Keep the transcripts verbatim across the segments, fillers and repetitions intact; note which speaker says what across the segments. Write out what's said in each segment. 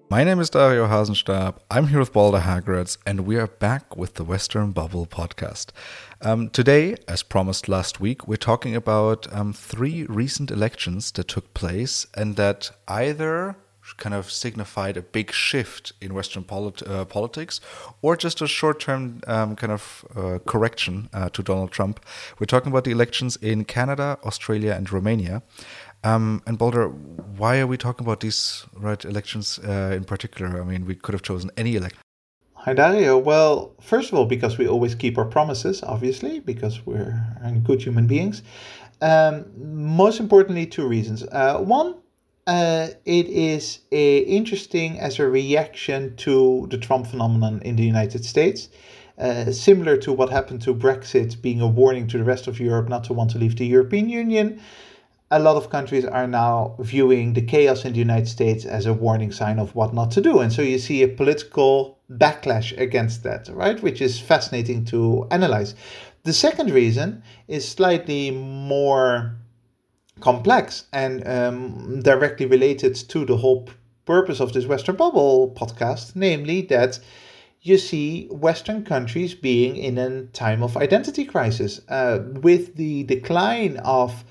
Speaker 1: My name is Dario Hasenstab. I'm here with Balder Hagerads, and we are back with the Western Bubble podcast. Um, today, as promised last week, we're talking about um, three recent elections that took place and that either kind of signified a big shift in Western polit- uh, politics or just a short-term um, kind of uh, correction uh, to Donald Trump. We're talking about the elections in Canada, Australia, and Romania. Um, and Balder, why are we talking about these right elections uh, in particular? I mean, we could have chosen any election.
Speaker 2: Hi, Dario. Well, first of all, because we always keep our promises, obviously, because we're good human beings. Um, most importantly, two reasons. Uh, one, uh, it is uh, interesting as a reaction to the Trump phenomenon in the United States. Uh, similar to what happened to Brexit being a warning to the rest of Europe not to want to leave the European Union. A lot of countries are now viewing the chaos in the United States as a warning sign of what not to do. And so you see a political backlash against that, right? Which is fascinating to analyze. The second reason is slightly more complex and um, directly related to the whole purpose of this Western Bubble podcast, namely that you see Western countries being in a time of identity crisis. Uh, with the decline of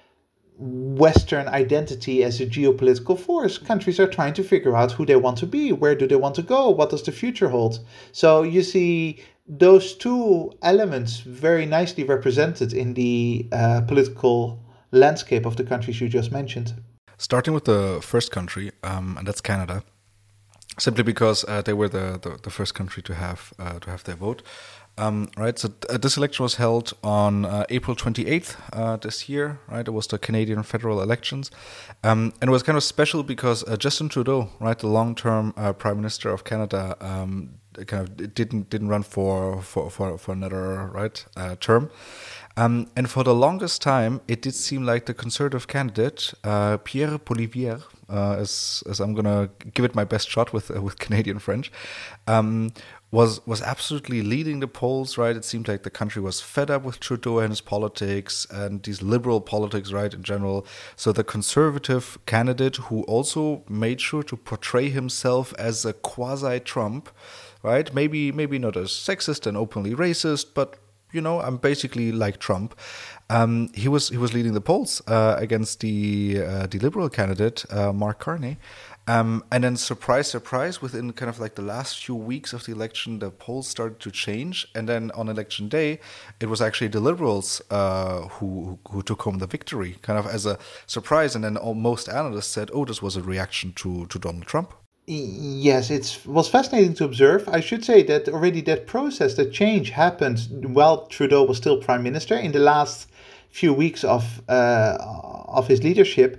Speaker 2: Western identity as a geopolitical force, countries are trying to figure out who they want to be, where do they want to go, what does the future hold. So you see those two elements very nicely represented in the uh, political landscape of the countries you just mentioned.
Speaker 1: Starting with the first country, um, and that's Canada, simply because uh, they were the, the, the first country to have uh, to have their vote. Um, right, so uh, this election was held on uh, April twenty-eighth uh, this year, right? It was the Canadian federal elections. Um, and it was kind of special because uh, Justin Trudeau, right, the long-term uh, Prime Minister of Canada, um, kind of didn't didn't run for for, for, for another right uh, term. Um, and for the longest time, it did seem like the Conservative candidate, uh, Pierre Poilievre, uh, as, as I'm going to give it my best shot with uh, with Canadian French, um, was was absolutely leading the polls, right? It seemed like the country was fed up with Trudeau and his politics and these liberal politics, right, in general. So the Conservative candidate, who also made sure to portray himself as a quasi-Trump, right? Maybe maybe not as sexist and openly racist, but you know, I'm basically like Trump. Um, he was he was leading the polls uh, against the uh, the Liberal candidate uh, Mark Carney, um, and then surprise, surprise, within kind of like the last few weeks of the election, the polls started to change, and then on election day, it was actually the Liberals uh, who who took home the victory, kind of as a surprise. And then all, most analysts said, "Oh, this was a reaction to to Donald Trump."
Speaker 2: Yes, it was fascinating to observe. I should say that already that process, that change happened while Trudeau was still prime minister in the last few weeks of uh, of his leadership.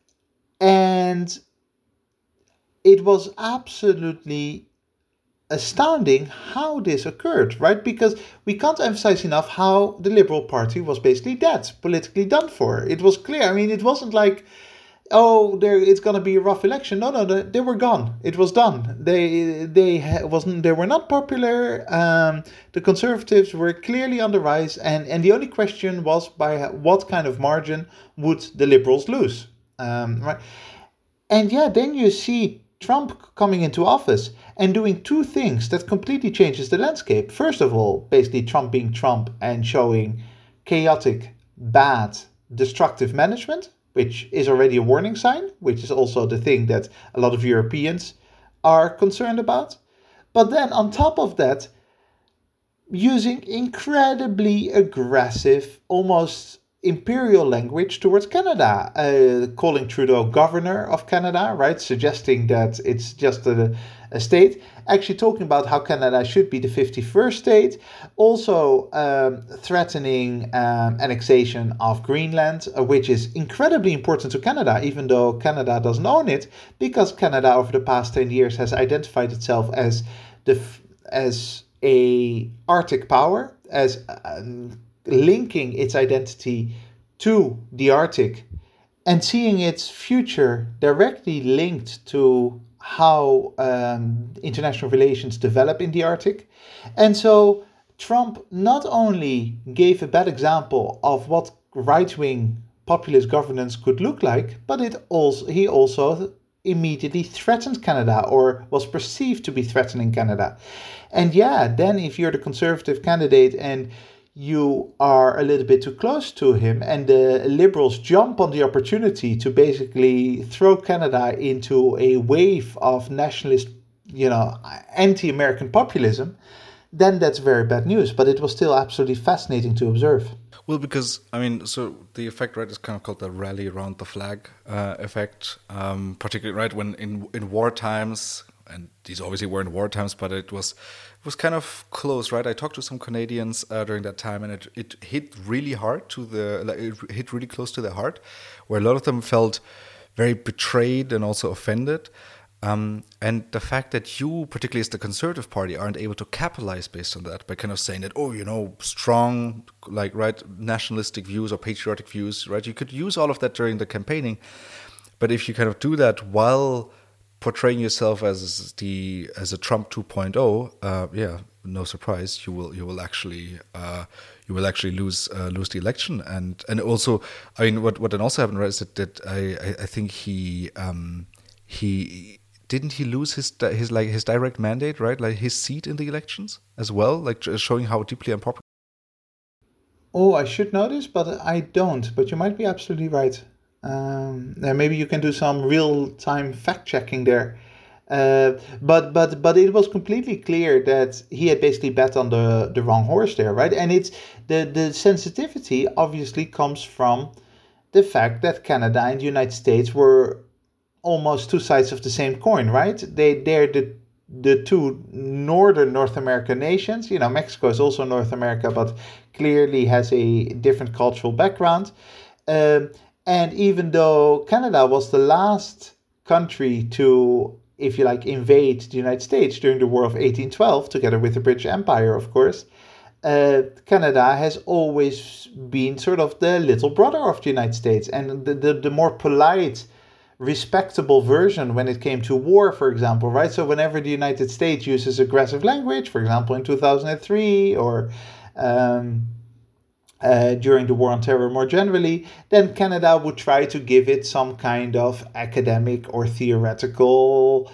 Speaker 2: And it was absolutely astounding how this occurred, right? Because we can't emphasize enough how the Liberal Party was basically dead, politically done for. It was clear. I mean, it wasn't like, oh, there it's gonna be a rough election. No, no, they, they were gone. It was done. They they ha- wasn't. They were not popular. Um, the Conservatives were clearly on the rise, and and the only question was by what kind of margin would the Liberals lose, um, right? And yeah, then you see Trump coming into office and doing two things that completely changes the landscape. First of all, basically Trump being Trump and showing chaotic, bad, destructive management, which is already a warning sign, which is also the thing that a lot of Europeans are concerned about. But then on top of that, using incredibly aggressive, almost imperial language towards Canada, uh, calling Trudeau governor of Canada, right? Suggesting that it's just a, a state. Actually talking about how Canada should be the fifty-first state. Also um, threatening um, annexation of Greenland, uh, which is incredibly important to Canada, even though Canada doesn't own it, because Canada over the past ten years has identified itself as the as a Arctic power, as um, linking its identity to the Arctic and seeing its future directly linked to how um, international relations develop in the Arctic. And so Trump not only gave a bad example of what right-wing populist governance could look like, but it also he also immediately threatened Canada or was perceived to be threatening Canada. And yeah, then if you're the Conservative candidate and you are a little bit too close to him and the Liberals jump on the opportunity to basically throw Canada into a wave of nationalist, you know, anti-American populism, then that's very bad news. But it was still absolutely fascinating to observe.
Speaker 1: Well, because, I mean, so the effect, right, is kind of called the rally around the flag uh, effect, um, particularly, right, when in in war times, and these obviously were in war times, but it was it was kind of close, right? I talked to some Canadians uh, during that time, and it, it hit really hard to the, like, it hit really close to their heart, where a lot of them felt very betrayed and also offended. Um, and the fact that you, particularly as the Conservative Party, aren't able to capitalize based on that by kind of saying that, oh, you know, strong, like, right, nationalistic views or patriotic views, right? You could use all of that during the campaigning. But if you kind of do that while portraying yourself as the as a Trump two point oh, uh, yeah, no surprise, you will you will actually uh, you will actually lose uh, lose the election. And and also, I mean, what what then also happened, right, is that, that I I think he um, he. Didn't he lose his his like his direct mandate, right? Like his seat in the elections as well, like showing how deeply unpopular.
Speaker 2: Oh, I should know this, but I don't. But you might be absolutely right. Um, and maybe you can do some real time fact checking there. Uh, but but but it was completely clear that he had basically bet on the the wrong horse there, right? And it's the the sensitivity obviously comes from the fact that Canada and the United States were almost two sides of the same coin, right? They they're the the two northern North American nations. You know, Mexico is also North America, but clearly has a different cultural background. Um, and even though Canada was the last country to, if you like, invade the United States during the War of eighteen twelve, together with the British Empire, of course, uh, Canada has always been sort of the little brother of the United States, and the the, the more polite, respectable version when it came to war, for example, right? So whenever the United States uses aggressive language, for example, in two thousand three or um, uh, during the War on Terror more generally, then Canada would try to give it some kind of academic or theoretical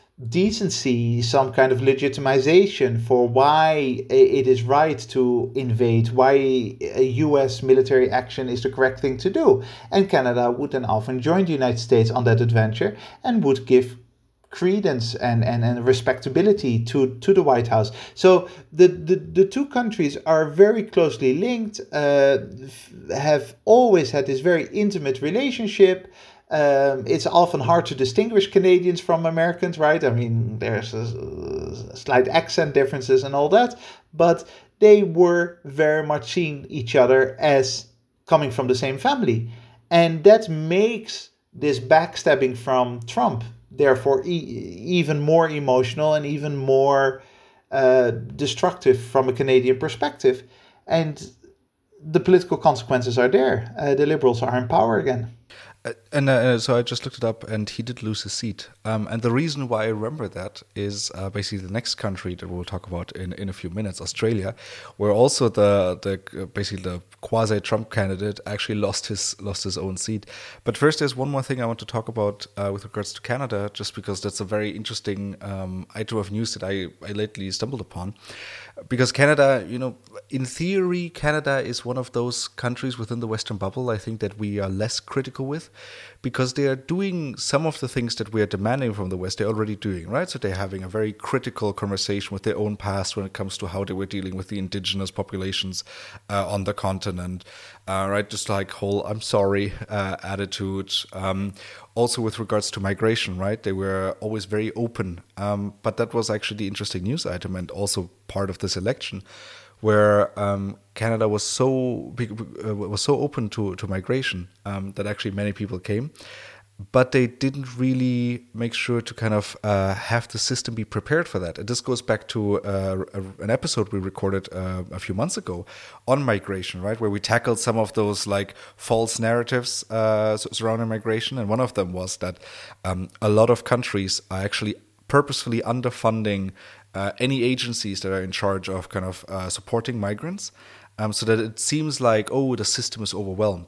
Speaker 2: decency, some kind of legitimization for why it is right to invade, why a U S military action is the correct thing to do. And Canada would then often join the United States on that adventure and would give credence and, and, and respectability to, to the White House. So the, the, the two countries are very closely linked, uh, have always had this very intimate relationship. Um, it's often hard to distinguish Canadians from Americans, right? I mean, there's a, a slight accent differences and all that, but they were very much seeing each other as coming from the same family. And that makes this backstabbing from Trump, therefore, e- even more emotional and even more uh, destructive from a Canadian perspective. And the political consequences are there. Uh, the Liberals are in power again.
Speaker 1: Uh, and uh, so I just looked it up, and he did lose his seat. Um, and the reason why I remember that is uh, basically the next country that we'll talk about in, in a few minutes, Australia, where also the the uh, basically the quasi-Trump candidate actually lost his lost his own seat. But first, there's one more thing I want to talk about uh, with regards to Canada, just because that's a very interesting um, item of news that I, I lately stumbled upon. Because Canada, you know, in theory, Canada is one of those countries within the Western bubble, I think, that we are less critical with, because they are doing some of the things that we are demanding from the West. They're already doing, right? So they're having a very critical conversation with their own past when it comes to how they were dealing with the indigenous populations uh, on the continent, uh, right? Just like whole "I'm sorry" uh, attitude. Um, also with regards to migration, right? They were always very open. Um, but that was actually the interesting news item, and also part of this election, where um, Canada was so uh, was so open to to migration um, that actually many people came, but they didn't really make sure to kind of uh, have the system be prepared for that. And this goes back to uh, a, an episode we recorded uh, a few months ago on migration, right, where we tackled some of those like false narratives uh, surrounding migration, and one of them was that um, a lot of countries are actually purposefully underfunding uh, any agencies that are in charge of kind of uh, supporting migrants, um, so that it seems like, oh, the system is overwhelmed.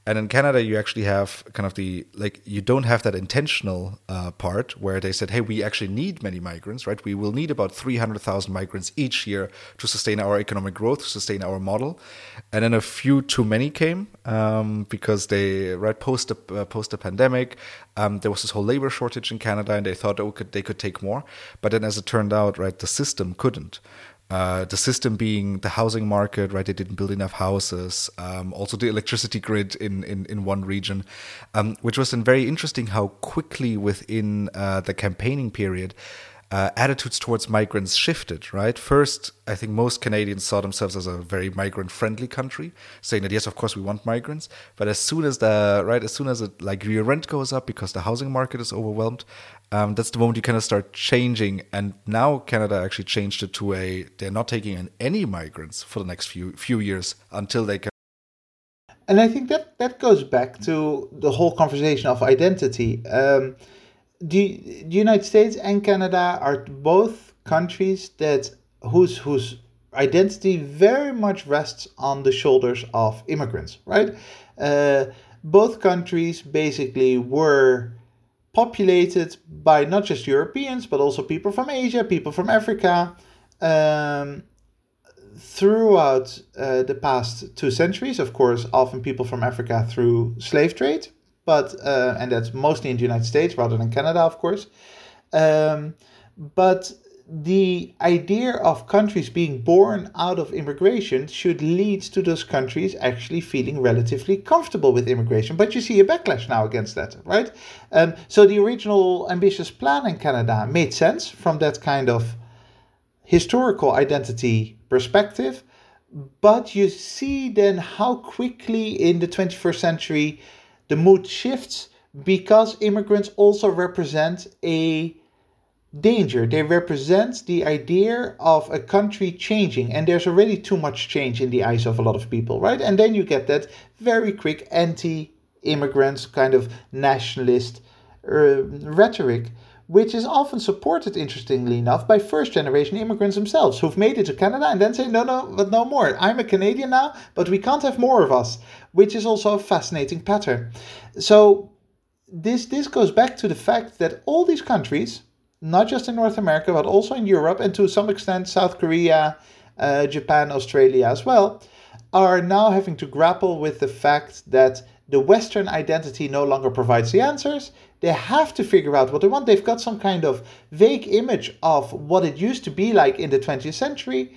Speaker 1: And in Canada, you actually have kind of the, like, you don't have that intentional uh, part where they said, hey, we actually need many migrants, right? We will need about three hundred thousand migrants each year to sustain our economic growth, to sustain our model. And then a few too many came um, because they, right, post the, uh, post the pandemic, um, there was this whole labor shortage in Canada and they thought, oh, could, they could take more. But then as it turned out, right, the system couldn't. Uh, the system being the housing market, right? They didn't build enough houses. Um, also, the electricity grid in in, in one region, um, which was then very interesting how quickly within uh, the campaigning period, uh, attitudes towards migrants shifted, right? First, I think most Canadians saw themselves as a very migrant-friendly country, saying that, yes, of course, we want migrants. But as soon as the, right, as soon as it, like, your rent goes up because the housing market is overwhelmed, um, that's the moment you kind of start changing. And now Canada actually changed it to a, they're not taking in any migrants for the next few few years until they can.
Speaker 2: And I think that that goes back to the whole conversation of identity. Um, the, the United States and Canada are both countries that whose whose identity very much rests on the shoulders of immigrants, right? Uh, both countries basically were populated by not just Europeans, but also people from Asia, people from Africa, um, throughout uh, the past two centuries. Of course, often people from Africa through slave trade, but uh, and that's mostly in the United States rather than Canada, of course. Um, but the idea of countries being born out of immigration should lead to those countries actually feeling relatively comfortable with immigration. But you see a backlash now against that, right? Um, so the original ambitious plan in Canada made sense from that kind of historical identity perspective. But you see then how quickly in the twenty-first century the mood shifts, because immigrants also represent a danger. They represent the idea of a country changing, and there's already too much change in the eyes of a lot of people, right? And then you get that very quick anti-immigrant kind of nationalist uh, rhetoric, which is often supported, interestingly enough, by first-generation immigrants themselves, who've made it to Canada and then say, no, no, but no more. I'm a Canadian now, but we can't have more of us, which is also a fascinating pattern. So this this goes back to the fact that all these countries, not just in North America, but also in Europe, and to some extent South Korea, uh, Japan, Australia as well, are now having to grapple with the fact that the Western identity no longer provides the answers. They have to figure out what they want. They've got some kind of vague image of what it used to be like in the twentieth century,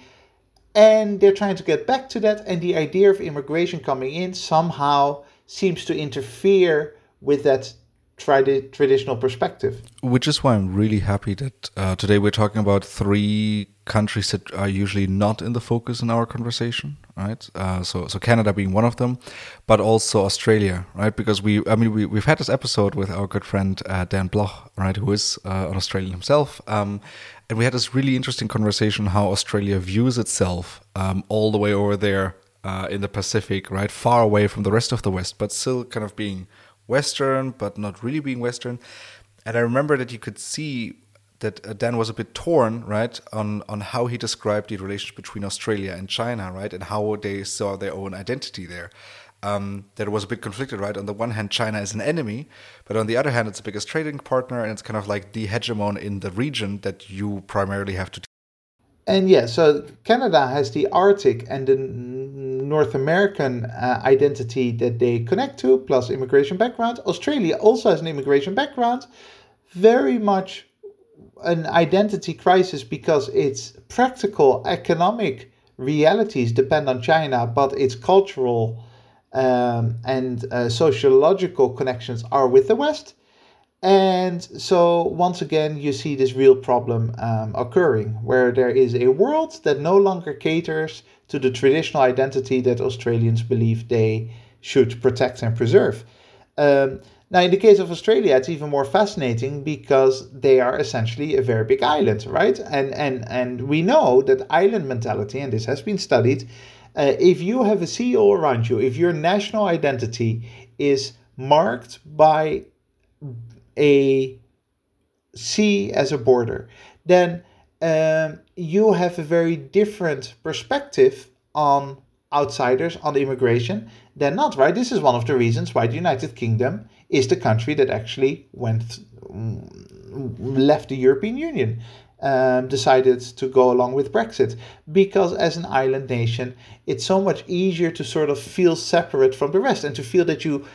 Speaker 2: and they're trying to get back to that, and the idea of immigration coming in somehow seems to interfere with that Tradi- traditional perspective.
Speaker 1: Which is why I'm really happy that uh, today we're talking about three countries that are usually not in the focus in our conversation, right? Uh, so, so Canada being one of them, but also Australia, right? Because we, I mean, we we've had this episode with our good friend uh, Dan Bloch, right, who is uh, an Australian himself, um, and we had this really interesting conversation how Australia views itself um, all the way over there uh, in the Pacific, right, far away from the rest of the West, but still kind of being Western, but not really being Western. And I remember that you could see that uh, Dan was a bit torn, right, on, on how he described the relationship between Australia and China, right, and how they saw their own identity there. Um, that it was a bit conflicted, right? On the one hand, China is an enemy, but on the other hand, it's the biggest trading partner, and it's kind of like the hegemon in the region that you primarily have to. T-
Speaker 2: and yeah, so Canada has the Arctic and the North American uh, identity that they connect to, plus immigration background. Australia also has an immigration background, very much an identity crisis because its practical economic realities depend on China, but its cultural um, and uh, sociological connections are with the West. And so once again, you see this real problem um, occurring, where there is a world that no longer caters to the traditional identity that Australians believe they should protect and preserve. Um, now, in the case of Australia, it's even more fascinating because they are essentially a very big island, right? And and and we know that island mentality, and this has been studied, uh, if you have a sea all around you, if your national identity is marked by a sea as a border, then um, you have a very different perspective on outsiders on immigration than not, right? This is one of the reasons why the United Kingdom is the country that actually went left the European Union, um, decided to go along with Brexit, because as an island nation, it's so much easier to sort of feel separate from the rest and to feel that you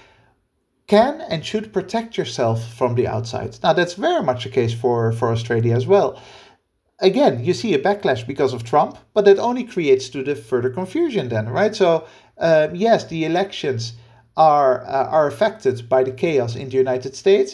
Speaker 2: can and should protect yourself from the outside. Now, that's very much the case for, for Australia as well. Again, you see a backlash because of Trump, but that only creates to the further confusion then, right? So, uh, yes, the elections are uh, are affected by the chaos in the United States,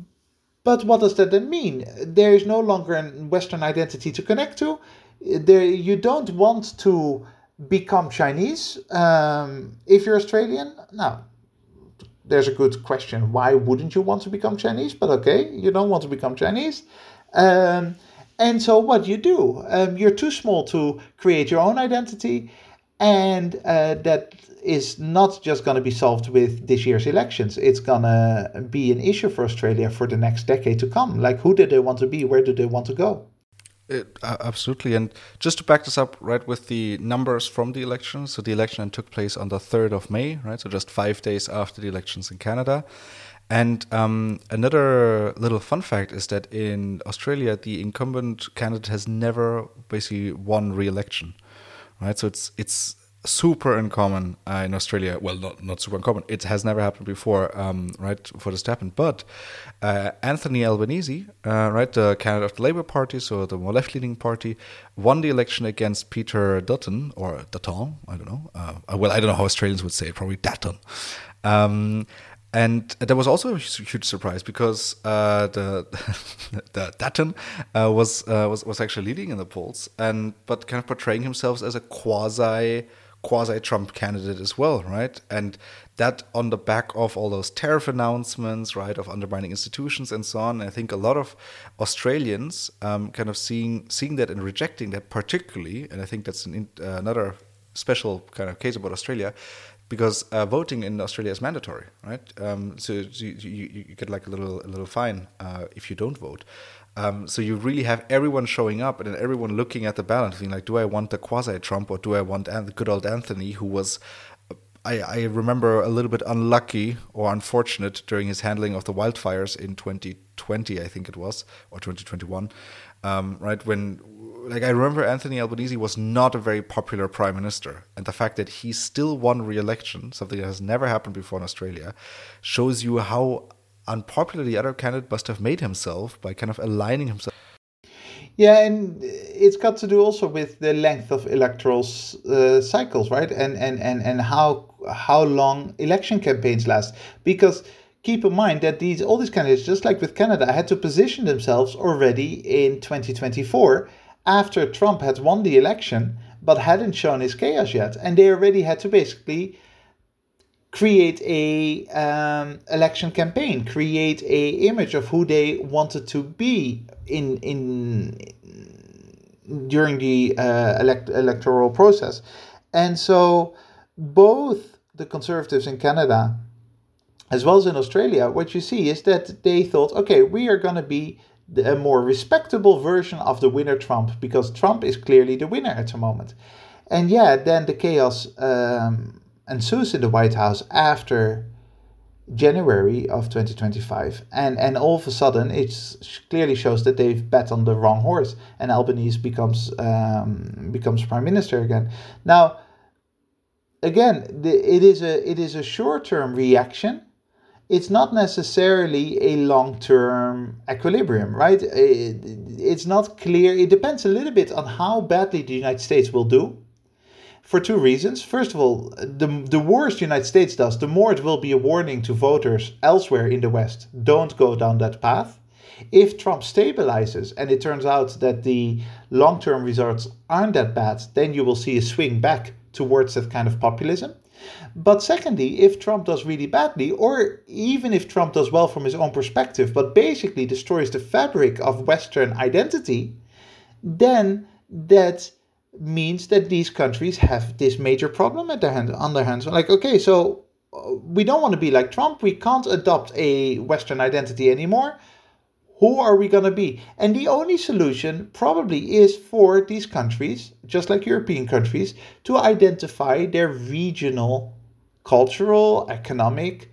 Speaker 2: but what does that then mean? There is no longer a Western identity to connect to. There, you don't want to become Chinese um, if you're Australian. Now, there's a good question. Why wouldn't you want to become Chinese? But okay, you don't want to become Chinese. Um, and so what do you do? Um, you're too small to create your own identity. And uh, that is not just going to be solved with this year's elections. It's going to be an issue for Australia for the next decade to come. Like, who do they want to be? Where do they want to go?
Speaker 1: It, uh, absolutely. And just to back this up, right, with the numbers from the election. So the election took place on the third of May, right? So just five days after the elections in Canada. And um, another little fun fact is that in Australia, the incumbent candidate has never basically won re-election, right? So it's it's super uncommon uh, in Australia. Well, not not super uncommon. It has never happened before, um, right, for this to happen. But uh, Anthony Albanese, uh, right, the candidate of the Labour Party, so the more left-leaning party, won the election against Peter Dutton, or Dutton, I don't know. Uh, well, I don't know how Australians would say it, probably Dutton. Um, And there was also a huge surprise because uh, the the Dutton uh, was uh, was was actually leading in the polls, and but kind of portraying himself as a quasi quasi Trump candidate as well, right? And that on the back of all those tariff announcements, right, of undermining institutions and so on. I think a lot of Australians um, kind of seeing seeing that and rejecting that particularly, and I think that's an, uh, another special kind of case about Australia. Because uh, voting in Australia is mandatory, right? Um, so you, you, you get like a little a little fine uh, if you don't vote. Um, so you really have everyone showing up and then everyone looking at the ballot, thinking like, do I want the quasi-Trump or do I want the good old Anthony, who was, I, I remember, a little bit unlucky or unfortunate during his handling of the wildfires in twenty twenty, I think it was, or twenty twenty-one, um, right? When Like I remember Anthony Albanese was not a very popular prime minister, and the fact that he still won re-election, something that has never happened before in Australia, shows you how unpopular the other candidate must have made himself by kind of aligning himself.
Speaker 2: Yeah, and it's got to do also with the length of electoral uh, cycles, right? And and and and how how long election campaigns last, because keep in mind that these all these candidates, just like with Canada, had to position themselves already in twenty twenty-four. After Trump had won the election, but hadn't shown his chaos yet. And they already had to basically create a um, election campaign, create a image of who they wanted to be in in during the uh, elect, electoral process. And so both the Conservatives in Canada as well as in Australia, what you see is that they thought, okay, we are going to be a more respectable version of the winner Trump, because Trump is clearly the winner at the moment. And yeah, then the chaos um, ensues in the White House after January of twenty twenty-five. And, and all of a sudden, it clearly shows that they've bet on the wrong horse, and Albanese becomes um, becomes prime minister again. Now, again, the, it is a it is a short-term reaction. It's not necessarily a long-term equilibrium, right? It's not clear. It depends a little bit on how badly the United States will do, for two reasons. First of all, the, the worse the United States does, the more it will be a warning to voters elsewhere in the West. Don't go down that path. If Trump stabilizes and it turns out that the long-term results aren't that bad, then you will see a swing back towards that kind of populism. But secondly, if Trump does really badly, or even if Trump does well from his own perspective, but basically destroys the fabric of Western identity, then that means that these countries have this major problem at their hand, on their hands. Like, okay, so we don't want to be like Trump. We can't adopt a Western identity anymore. who are we going to be? And the only solution probably is for these countries, just like European countries, to identify their regional, cultural, economic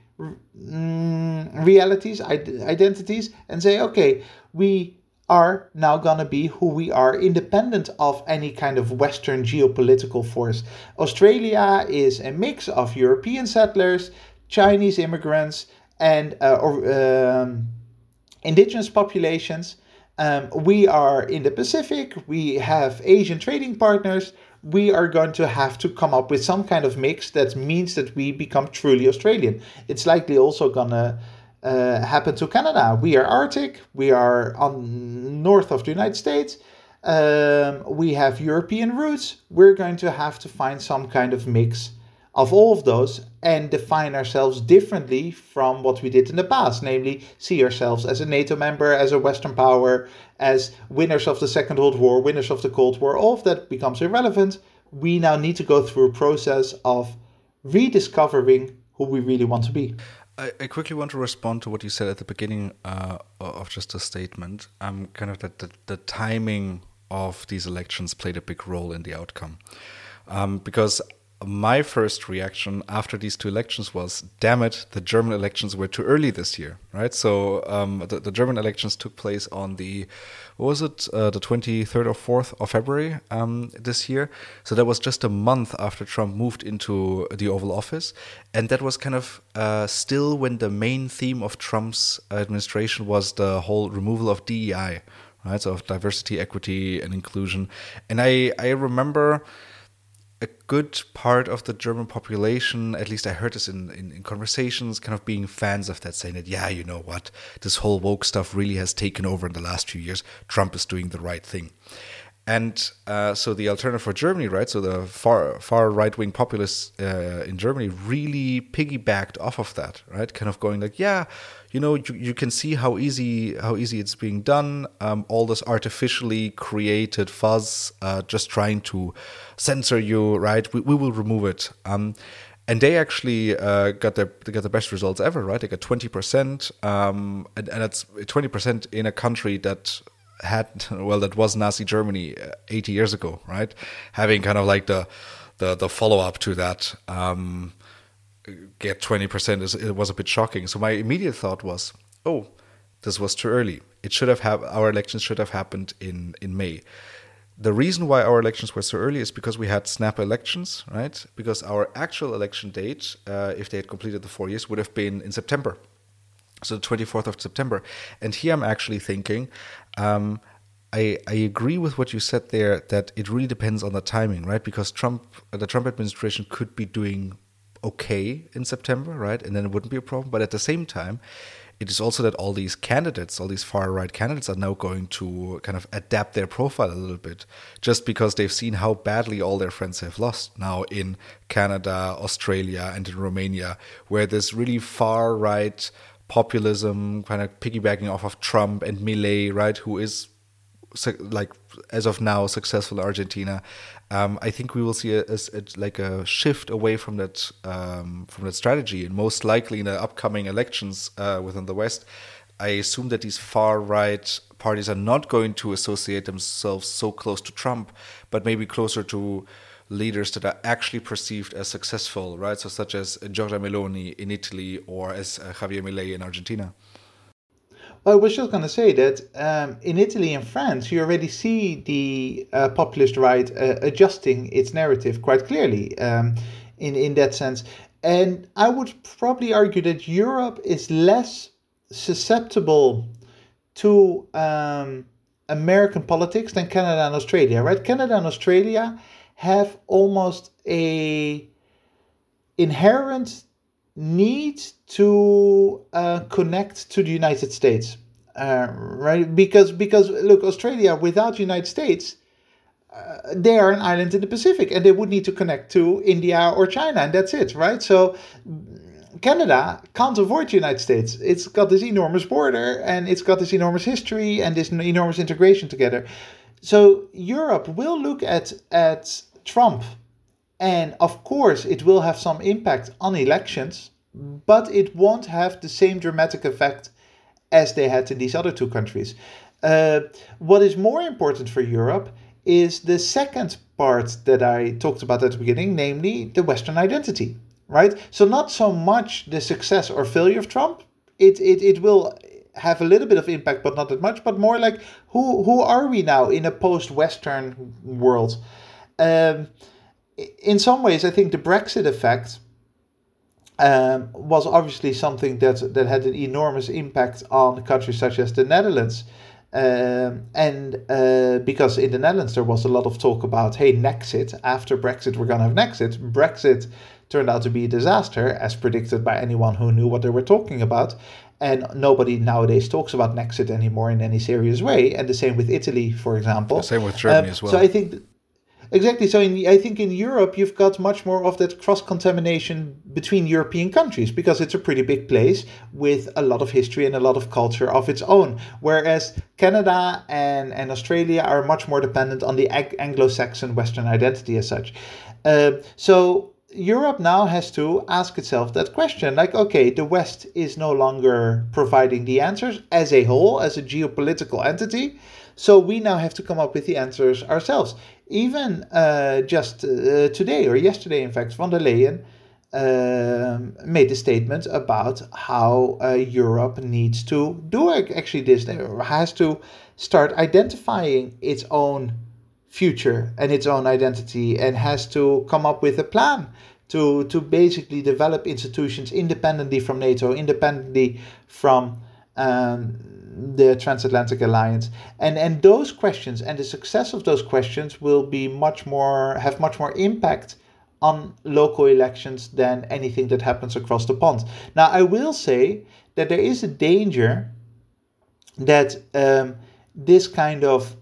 Speaker 2: mm, realities, identities, and say, okay, we are now going to be who we are, independent of any kind of Western geopolitical force. Australia is a mix of European settlers, Chinese immigrants, and uh, or, um, indigenous populations. Um, we are in the Pacific. We have Asian trading partners. We are going to have to come up with some kind of mix that means that we become truly Australian. It's likely also going to uh, happen to Canada. We are Arctic. We are on north of the United States. Um, we have European roots. We're going to have to find some kind of mix of all of those and define ourselves differently from what we did in the past, namely see ourselves as a NATO member, as a Western power, as winners of the Second World War, winners of the Cold War. All of that becomes irrelevant. We now need to go through a process of rediscovering who we really want to be.
Speaker 1: I, I quickly want to respond to what you said at the beginning uh, of just a statement. Um, kind of that the, the timing of these elections played a big role in the outcome. Um, because my first reaction after these two elections was, damn it, the German elections were too early this year, right? So um, the, the German elections took place on the, what was it, uh, the twenty-third or fourth of February um, this year. So that was just a month after Trump moved into the Oval Office. And that was kind of uh, still when the main theme of Trump's administration was the whole removal of D E I, right? So of diversity, equity, and inclusion. And I, I remember a good part of the German population, at least I heard this in, in, in conversations, kind of being fans of that, saying that, yeah, you know what, this whole woke stuff really has taken over in the last few years. Trump is doing the right thing. And uh, so the Alternative for Germany, right, so the far far right-wing populists uh, in Germany really piggybacked off of that, right, kind of going like, yeah, you know, you, you can see how easy how easy it's being done, um, all this artificially created fuzz, uh, just trying to censor you, right, we, we will remove it. Um, and they actually uh, got the they got the best results ever, right, they got twenty percent, um, and, and that's twenty percent in a country that had, well, that was Nazi Germany eighty years ago, right? Having kind of like the the, the follow-up to that, um, get twenty percent, is, it was a bit shocking. So my immediate thought was, oh, this was too early. It should have, have our elections should have happened in, in May. The reason why our elections were so early is because we had snap elections, right? Because our actual election date, uh, if they had completed the four years, would have been in September. So the twenty-fourth of September. And here I'm actually thinking, um, I, I agree with what you said there, that it really depends on the timing, right? Because Trump, the Trump administration could be doing okay in September, right? And then it wouldn't be a problem. But at the same time, it is also that all these candidates, all these far-right candidates are now going to kind of adapt their profile a little bit, just because they've seen how badly all their friends have lost now in Canada, Australia, and in Romania, where this really far-right populism, kind of piggybacking off of Trump and Milei, right, who is like as of now successful in Argentina. Um, I think we will see a, a, a like a shift away from that um, from that strategy, and most likely in the upcoming elections uh, within the West, I assume that these far right parties are not going to associate themselves so close to Trump, but maybe closer to leaders that are actually perceived as successful, right? So such as Giorgia Meloni in Italy, or as uh, Javier Milei in Argentina.
Speaker 2: Well, I was just going to say that um, in Italy and France, you already see the uh, populist right uh, adjusting its narrative quite clearly um, in, in that sense. And I would probably argue that Europe is less susceptible to um, American politics than Canada and Australia, right? Canada and Australia have almost a inherent need to uh, connect to the United States, uh, right? Because because look, Australia without the United States, uh, they are an island in the Pacific, and they would need to connect to India or China, and that's it, right? So Canada can't avoid the United States. It's got this enormous border, and it's got this enormous history and this enormous integration together. So Europe will look at at Trump, and of course it will have some impact on elections, but it won't have the same dramatic effect as they had in these other two countries. Uh, what is more important for Europe is the second part that I talked about at the beginning, namely the Western identity, right? So not so much the success or failure of Trump. It it it will have a little bit of impact, but not that much. But more like who who are we now in a post-Western world? Um, in some ways, I think the Brexit effect um, was obviously something that that had an enormous impact on countries such as the Netherlands. Um, and uh, because in the Netherlands there was a lot of talk about, hey, Nexit, after Brexit we're going to have Nexit. Brexit turned out to be a disaster, as predicted by anyone who knew what they were talking about. And nobody nowadays talks about Nexit anymore in any serious way. And the same with Italy, for example.
Speaker 1: The same with Germany
Speaker 2: um,
Speaker 1: as well.
Speaker 2: So I think... Th- Exactly. So in, I think in Europe, you've got much more of that cross-contamination between European countries because it's a pretty big place with a lot of history and a lot of culture of its own. Whereas Canada and, and Australia are much more dependent on the Anglo-Saxon Western identity as such. Uh, so Europe now has to ask itself that question, like, okay, the West is no longer providing the answers as a whole, as a geopolitical entity. So we now have to come up with the answers ourselves. Even uh, just uh, today or yesterday, in fact, von der Leyen um, made a statement about how uh, Europe needs to do actually this, has to start identifying its own future and its own identity, and has to come up with a plan to, to basically develop institutions independently from NATO, independently from um, the transatlantic alliance, and and those questions and the success of those questions will be much more have much more impact on local elections than anything that happens across the pond. Now, I will say that there is a danger that um, this kind of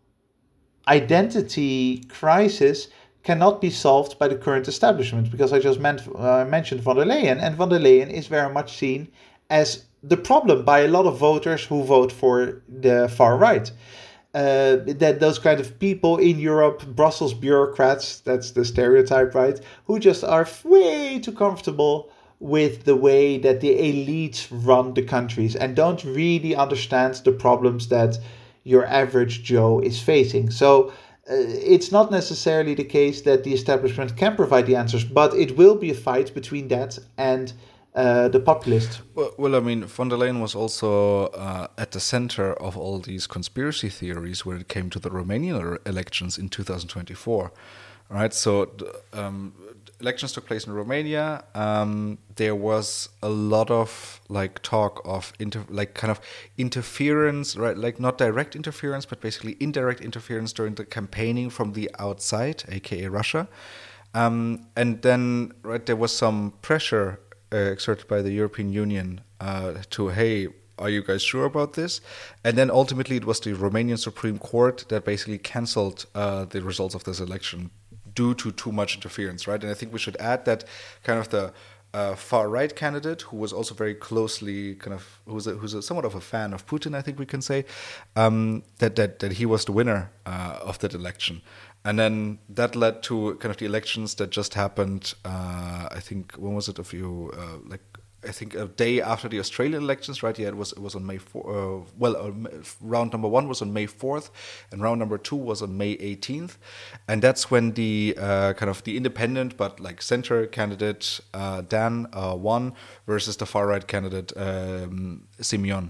Speaker 2: identity crisis cannot be solved by the current establishment, because I just meant, uh, mentioned von der Leyen, and von der Leyen is very much seen as the problem by a lot of voters who vote for the far right. Uh, that those kind of people in Europe, Brussels bureaucrats, that's the stereotype, right, who just are way too comfortable with the way that the elites run the countries and don't really understand the problems that your average Joe is facing. So uh, it's not necessarily the case that the establishment can provide the answers, but it will be a fight between that and Uh, the populist.
Speaker 1: Well, well, I mean, von der Leyen was also uh, at the center of all these conspiracy theories when it came to the Romanian elections in two thousand twenty-four, right? So um, elections took place in Romania. Um, there was a lot of like talk of inter- like kind of interference, right? Like not direct interference, but basically indirect interference during the campaigning from the outside, aka Russia. Um, and then, right, there was some pressure Uh, exerted by the European Union uh, to, hey, are you guys sure about this? And then ultimately it was the Romanian Supreme Court that basically cancelled uh, the results of this election due to too much interference, right? And I think we should add that kind of the uh, far-right candidate, who was also very closely kind of, who's a, who's a, somewhat of a fan of Putin, I think we can say, um, that, that, that he was the winner uh, of that election. And then that led to kind of the elections that just happened. Uh, I think when was it? A few uh, like I think a day after the Australian elections, right? Yeah, it was it was on May fourth. Uh, well, uh, round number one was on May fourth, and round number two was on May eighteenth, and that's when the uh, kind of the independent but like center candidate uh, Dan uh, won versus the far right candidate um, Simeon.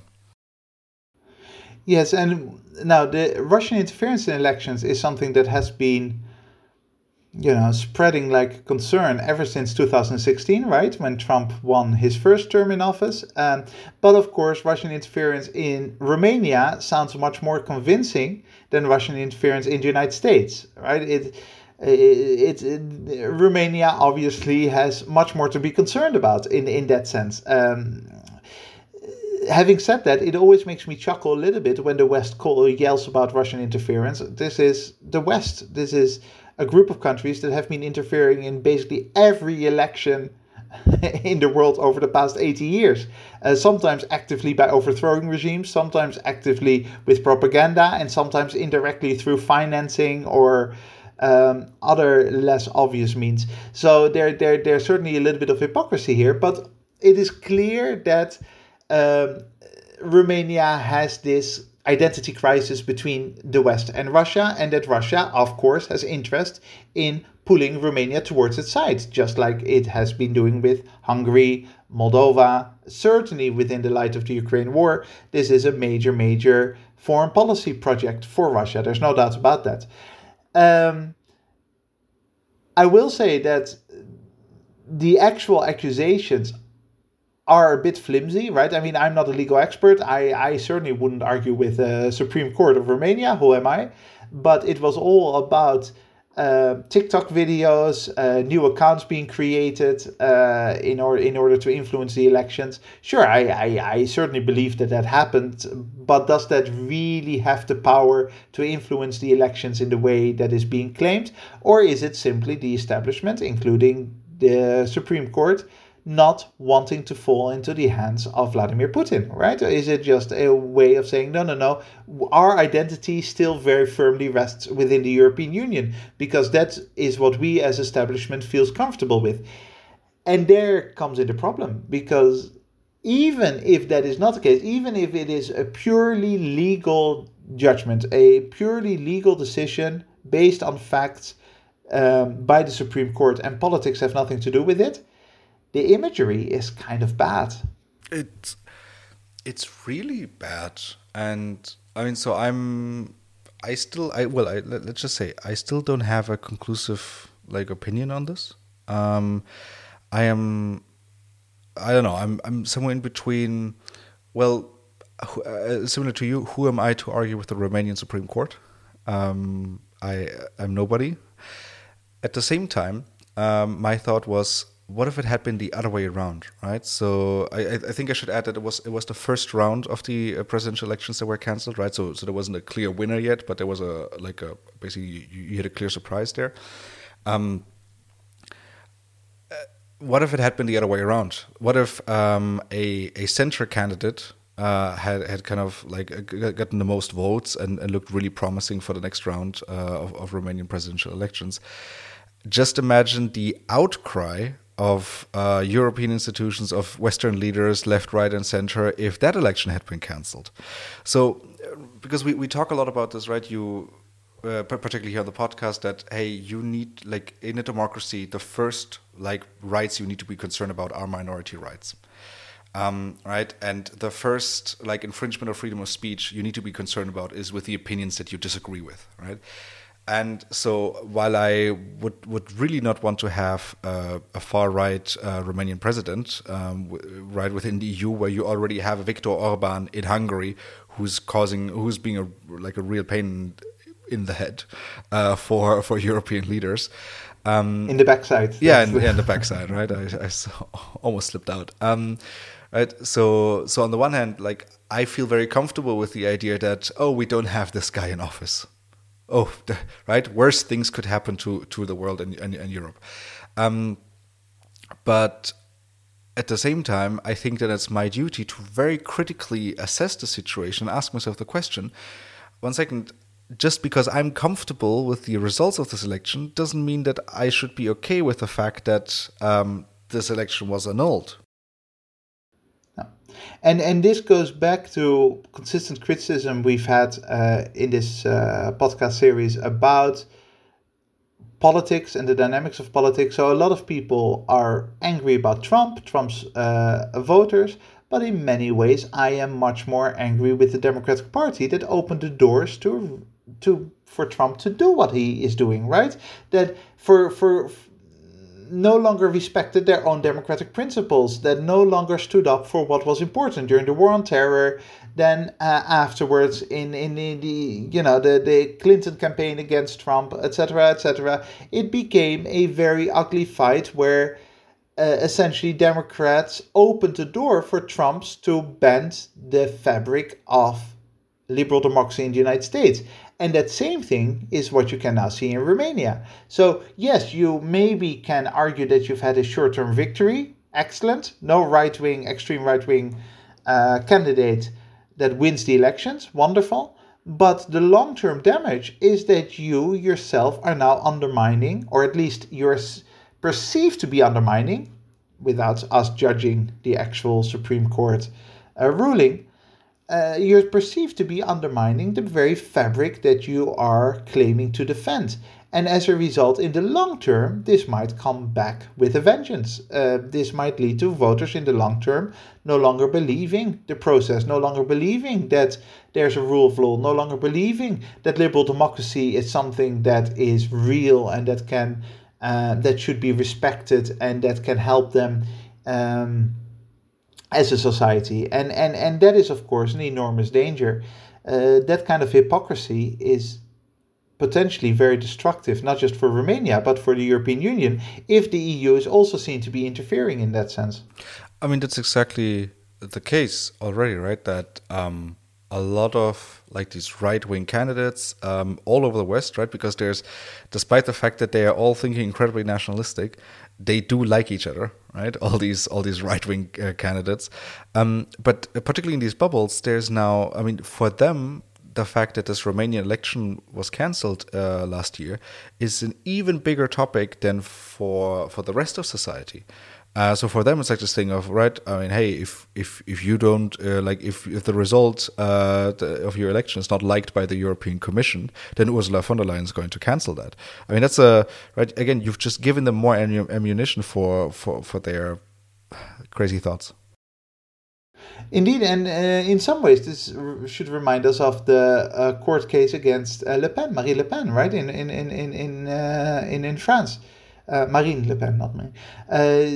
Speaker 2: Yes, and now the Russian interference in elections is something that has been, you know, spreading like concern ever since two thousand sixteen, right, when Trump won his first term in office. Um, but of course, Russian interference in Romania sounds much more convincing than Russian interference in the United States, right? It, it, it, it Romania obviously has much more to be concerned about in in that sense. Um, Having said that, it always makes me chuckle a little bit when the West call, yells about Russian interference. This is the West. This is a group of countries that have been interfering in basically every election in the world over the past eighty years. Uh, sometimes actively by overthrowing regimes, sometimes actively with propaganda, and sometimes indirectly through financing or um, other less obvious means. So there, there, there's certainly a little bit of hypocrisy here, but it is clear that Um, Romania has this identity crisis between the West and Russia, and that Russia, of course, has interest in pulling Romania towards its side, just like it has been doing with Hungary, Moldova. Certainly within the light of the Ukraine war, this is a major, major foreign policy project for Russia. There's no doubt about that. Um, I will say that the actual accusations are a bit flimsy, right? I mean, I'm not a legal expert. I, I certainly wouldn't argue with the Supreme Court of Romania. Who am I? But it was all about uh, TikTok videos, uh, new accounts being created uh, in order in order to influence the elections. Sure, I, I, I certainly believe that that happened, but does that really have the power to influence the elections in the way that is being claimed? Or is it simply the establishment, including the Supreme Court, not wanting to fall into the hands of Vladimir Putin, right? Or is it just a way of saying, no, no, no, our identity still very firmly rests within the European Union, because that is what we as establishment feels comfortable with. And there comes in the problem, because even if that is not the case, even if it is a purely legal judgment, a purely legal decision based on facts um, by the Supreme Court, and politics have nothing to do with it, the imagery is kind of bad.
Speaker 1: It's it's really bad, and I mean, so I'm, I still, I well, I, let, let's just say, I still don't have a conclusive like opinion on this. Um, I am, I don't know, I'm I'm somewhere in between. Well, uh, similar to you, who am I to argue with the Romanian Supreme Court? Um, I I'm nobody. At the same time, um, my thought was, what if it had been the other way around, right? So I, I think I should add that it was it was the first round of the uh, presidential elections that were cancelled, right? So so there wasn't a clear winner yet, but there was a like a basically you, you had a clear surprise there. Um, uh, what if it had been the other way around? What if um, a a center candidate uh, had had kind of like uh, gotten the most votes and, and looked really promising for the next round uh, of, of Romanian presidential elections? Just imagine the outcry of uh, European institutions, of Western leaders, left, right, and center, if that election had been cancelled. So, because we, we talk a lot about this, right? You, uh, particularly here on the podcast, that hey, you need, like in a democracy, the first like rights you need to be concerned about are minority rights, um, right? And the first like infringement of freedom of speech you need to be concerned about is with the opinions that you disagree with, right? And so while I would, would really not want to have uh, a far-right uh, Romanian president, um, w- right within the E U, where you already have a Viktor Orban in Hungary, who's causing, who's being a, like a real pain in the head uh, for for European leaders. Um,
Speaker 2: in the backside.
Speaker 1: Yeah, in, yeah, in the backside, right? I, I saw, almost slipped out. Um, right. So so on the one hand, like I feel very comfortable with the idea that, oh, we don't have this guy in office. Oh, the, right. Worse things could happen to, to the world and, and, and Europe. Um, but at the same time, I think that it's my duty to very critically assess the situation, ask myself the question, one second, just because I'm comfortable with the results of this election doesn't mean that I should be okay with the fact that um, this election was annulled.
Speaker 2: And and this goes back to consistent criticism we've had uh, in this uh, podcast series about politics and the dynamics of politics. So a lot of people are angry about Trump, Trump's uh, voters, but in many ways I am much more angry with the Democratic Party that opened the doors to to for Trump to do what he is doing, right? That for for no longer respected their own democratic principles, that no longer stood up for what was important during the war on terror, then uh, afterwards in, in, in the, you know, the, the Clinton campaign against Trump, et cetera, et cetera. It became a very ugly fight where uh, essentially Democrats opened the door for Trumps to bend the fabric of liberal democracy in the United States. And that same thing is what you can now see in Romania. So yes, you maybe can argue that you've had a short-term victory. Excellent. No right-wing, extreme right-wing uh, candidate that wins the elections. Wonderful. But the long-term damage is that you yourself are now undermining, or at least you're perceived to be undermining, without us judging the actual Supreme Court uh, ruling, uh, you're perceived to be undermining the very fabric that you are claiming to defend. And as a result, in the long term, this might come back with a vengeance. Uh, this might lead to voters in the long term no longer believing the process, no longer believing that there's a rule of law, no longer believing that liberal democracy is something that is real and that can uh, that should be respected and that can help them um, as a society. And, and, and that is, of course, an enormous danger. Uh, that kind of hypocrisy is potentially very destructive, not just for Romania, but for the European Union, if the E U is also seen to be interfering in that sense.
Speaker 1: I mean, that's exactly the case already, right? That um, a lot of like these right-wing candidates um, all over the West, right? Because there's, despite the fact that they are all thinking incredibly nationalistic, they do like each other, right? All these all these right-wing uh, candidates. Um, but particularly in these bubbles, there's now, I mean, for them, the fact that this Romanian election was cancelled uh, last year is an even bigger topic than for for the rest of society. Uh, so for them, it's like this thing of, right, I mean, hey, if if if you don't uh, like if if the result uh, the, of your election is not liked by the European Commission, then Ursula von der Leyen is going to cancel that. I mean, that's a right. Again, you've just given them more ammunition for for for their crazy thoughts.
Speaker 2: Indeed, and uh, in some ways, this r- should remind us of the uh, court case against uh, Le Pen, Marie Le Pen, right? In in in in in uh, in, in France, uh, Marine Le Pen, not me. Uh,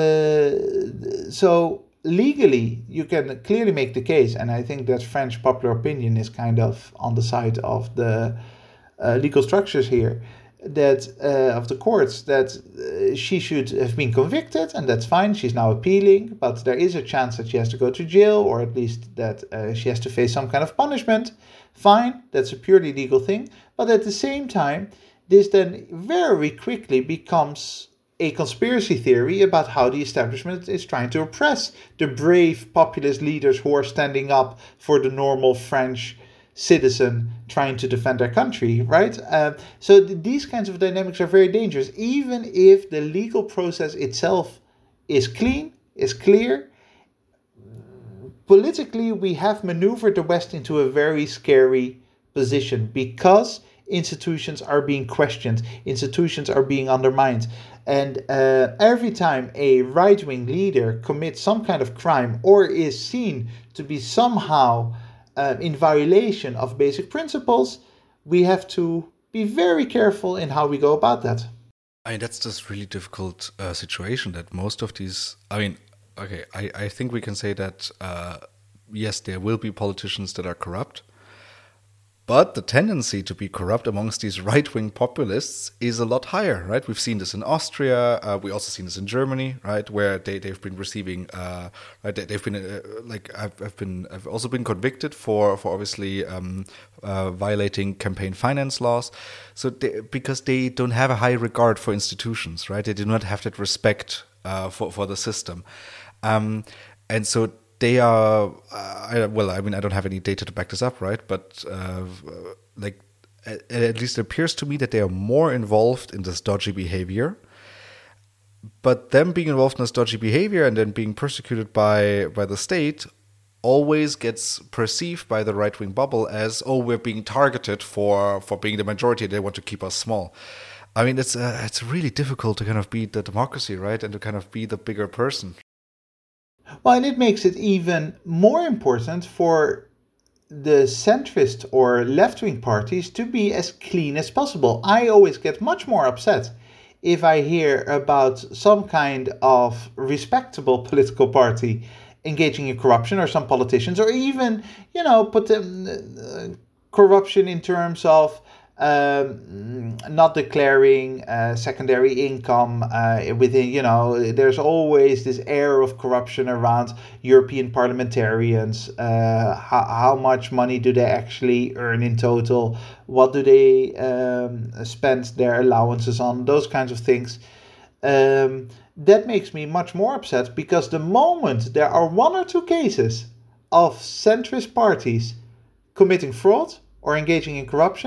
Speaker 2: the so legally, you can clearly make the case, and I think that French popular opinion is kind of on the side of the uh, legal structures here. That uh, of the courts that uh, she should have been convicted, and that's fine. She's now appealing, but there is a chance that she has to go to jail, or at least that uh, she has to face some kind of punishment. Fine, that's a purely legal thing. But at the same time, this then very quickly becomes a conspiracy theory about how the establishment is trying to oppress the brave populist leaders who are standing up for the normal French citizen trying to defend their country, right? Uh, so th- these kinds of dynamics are very dangerous, even if the legal process itself is clean, is clear. Politically, we have maneuvered the West into a very scary position because institutions are being questioned, institutions are being undermined. And uh, every time a right-wing leader commits some kind of crime or is seen to be somehow Uh, in violation of basic principles, we have to be very careful in how we go about that.
Speaker 1: I mean, that's just really difficult uh, situation that most of these, I mean, okay, I, I think we can say that, uh, yes, there will be politicians that are corrupt, but the tendency to be corrupt amongst these right-wing populists is a lot higher, right? We've seen this in Austria. Uh, we also seen this in Germany, right, where they they've been receiving, uh, right? They, they've been uh, like I've, I've been I've also been convicted for for obviously um, uh, violating campaign finance laws. So they, because they don't have a high regard for institutions, right? They do not have that respect uh, for for the system, um, and so. They are, uh, I, well, I mean, I don't have any data to back this up, right? But uh, like, at, at least it appears to me that they are more involved in this dodgy behavior. But them being involved in this dodgy behavior and then being persecuted by by the state always gets perceived by the right-wing bubble as, oh, we're being targeted for, for being the majority. They want to keep us small. I mean, it's uh, it's really difficult to kind of be the democracy, right? And to kind of be the bigger person.
Speaker 2: Well, and it makes it even more important for the centrist or left-wing parties to be as clean as possible. I always get much more upset if I hear about some kind of respectable political party engaging in corruption, or some politicians, or even, you know, put them, uh, corruption in terms of um, not declaring uh, secondary income uh, within, you know, there's always this air of corruption around European parliamentarians. Uh, how, how much money do they actually earn in total? What do they um, spend their allowances on? Those kinds of things. Um, that makes me much more upset, because the moment there are one or two cases of centrist parties committing fraud or engaging in corruption,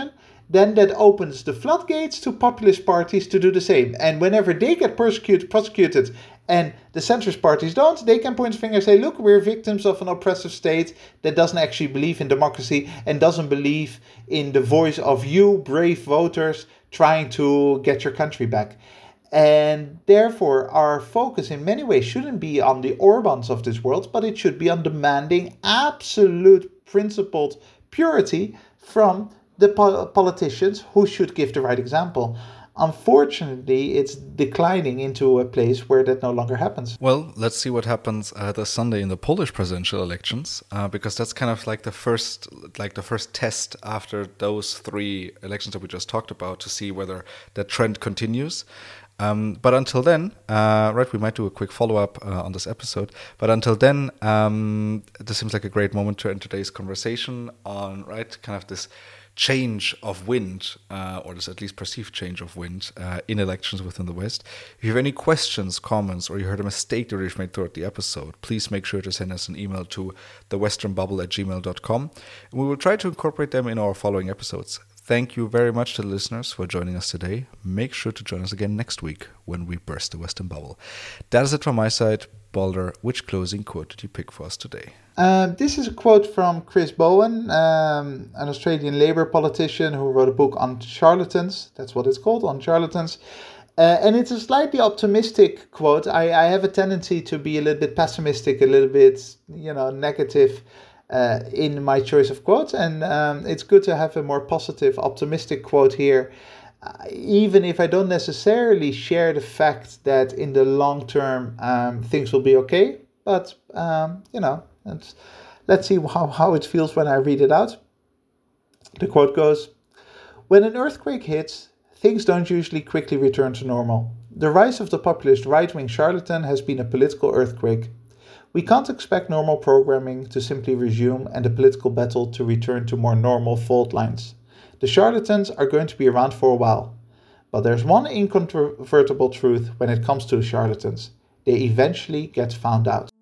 Speaker 2: then that opens the floodgates to populist parties to do the same. And whenever they get persecuted, prosecuted, and the centrist parties don't, they can point a finger and say, look, we're victims of an oppressive state that doesn't actually believe in democracy and doesn't believe in the voice of you, brave voters, trying to get your country back. And therefore, our focus in many ways shouldn't be on the Orbáns of this world, but it should be on demanding absolute principled purity from the po- politicians who should give the right example. Unfortunately, it's declining into a place where that no longer happens.
Speaker 1: Well, let's see what happens uh, this Sunday in the Polish presidential elections, uh, because that's kind of like the first, like the first test after those three elections that we just talked about to see whether that trend continues. Um, but until then, uh, right, we might do a quick follow-up uh, on this episode. But until then, um, this seems like a great moment to end today's conversation on, right, kind of this change of wind, uh, or this at least perceived change of wind uh, in elections within the West. If you have any questions, comments, or you heard a mistake that we've made throughout the episode, please make sure to send us an email to the western bubble at gmail dot com. And we will try to incorporate them in our following episodes. Thank you very much to the listeners for joining us today. Make sure to join us again next week when we burst the Western bubble. That is it from my side. Balder, which closing quote did you pick for us today?
Speaker 2: Uh, this is a quote from Chris Bowen, um, an Australian Labour politician who wrote a book on charlatans. That's what it's called, on charlatans. Uh, and it's a slightly optimistic quote. I, I have a tendency to be a little bit pessimistic, a little bit, you know, negative uh, in my choice of quotes. And um, it's good to have a more positive, optimistic quote here. Uh, even if I don't necessarily share the fact that in the long term um, things will be okay. But, um, you know, and let's see how, how it feels when I read it out. The quote goes, "When an earthquake hits, things don't usually quickly return to normal. The rise of the populist right-wing charlatan has been a political earthquake. We can't expect normal programming to simply resume and the political battle to return to more normal fault lines. The charlatans are going to be around for a while. But there's one incontrovertible truth when it comes to charlatans. They eventually get found out."